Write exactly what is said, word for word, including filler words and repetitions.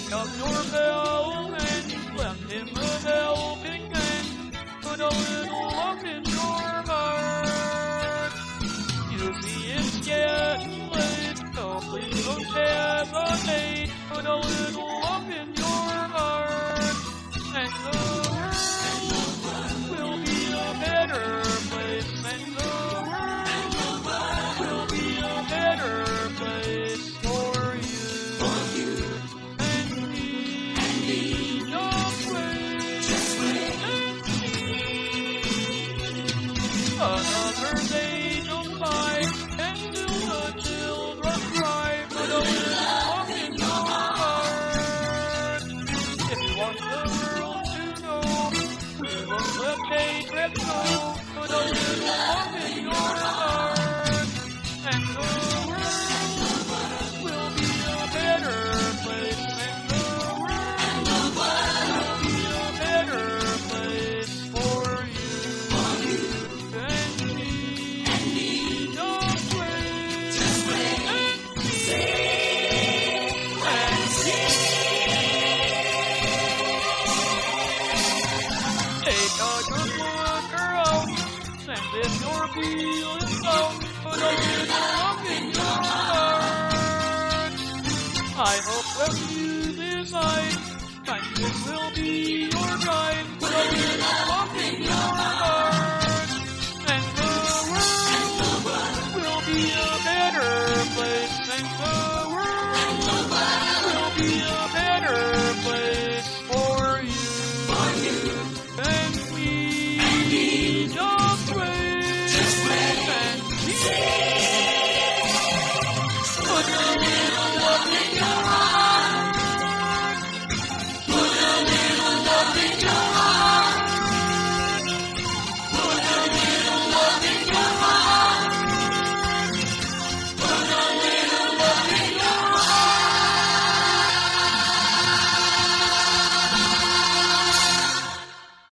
Pick up your bell and lend him a helping hand. Put a little love in your heart. You see it's getting late, so please don't hesitate. Put a little love in your heart, and the world will be a better place. And the world will be a better place for you. For you. And me. And me. Just wait. Just wait. Another day goes by, and still the children cry. Put a little love in your heart. If you want the world to know, we won't let hatred go. Put a little love in your heart, and the world will be a better place. And the world will be a better place for you. For you. And me. And me. Just wait. Just wait. And see. And see. Take a good look around, and if you're feeling down, put a little love in your heart. I hope when you decide, kindness will be your guide. Put a little love